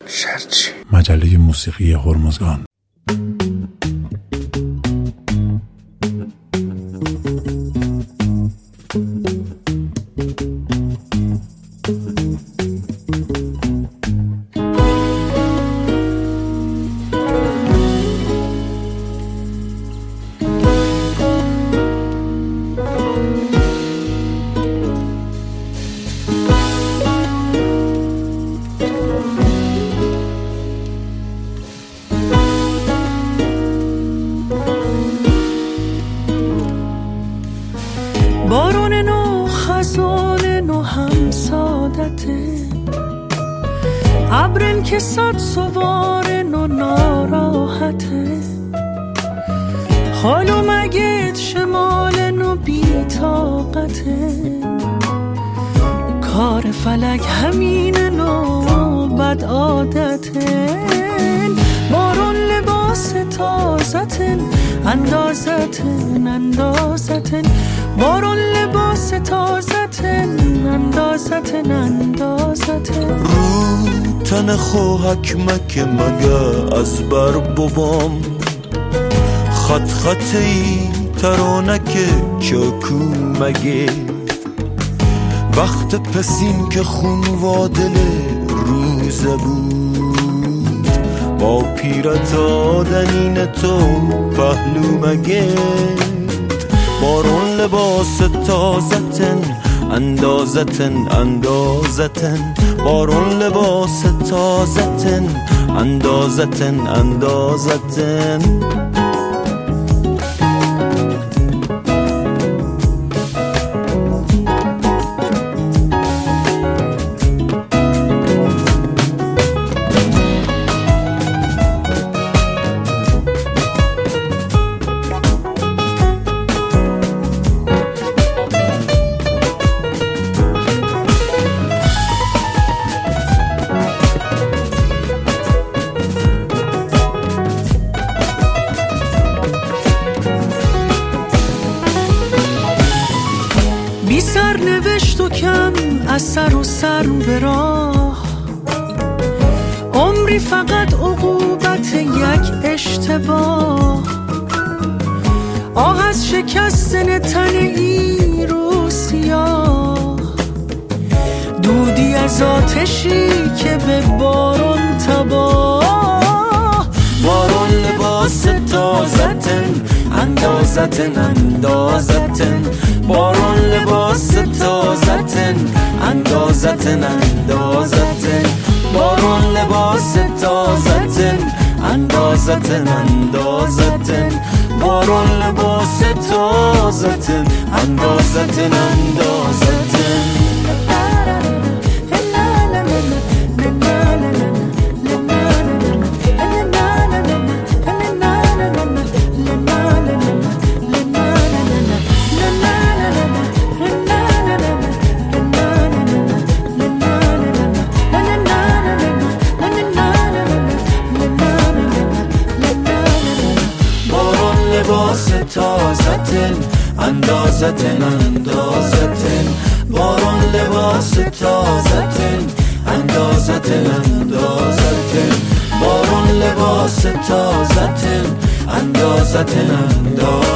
شرچی، مجله موسیقی هرمزگان. بارون نو خزان نو هم سادته، ابرن که صد سوار نو ناراحته، حالو مگید شمال نو بی طاقته، کار فلک همین نو بد عادته، بارون لباس تازتن اندازتن اندازتن، بارون لباس تازتن اندازتن اندازتن، رو تن خوهک مکه مگه از بر بابام، خط خطی ترانک چاکو مگه، وقت پسیم که خون وادل روزه بود، با پیرت آدنین تو پهلو مگه، بارون لباس تازتن اندازتن اندازتن، بارون لباس تازتن اندازتن اندازتن. بی سر نوشت و کم از سر و سر به راه، عمری فقط عقوبت یک اشتباه، آه از شکستن تن ایرو سیاه، دودی از آتشی که به بارون تباه، بارون لباس تازتن اندازتن اندازتن، بارون لباس تازتن اندازتن اندازتن، بارون لباس تازتن اندازتن اندازتن، بارون لباس تازتن اندازتن اندازتن. لباس تازتن اندازتن اندازتن، بارون لباس تازتن اندازتن اندازتن، بارون لباس تازتن اندازتن اندازتن.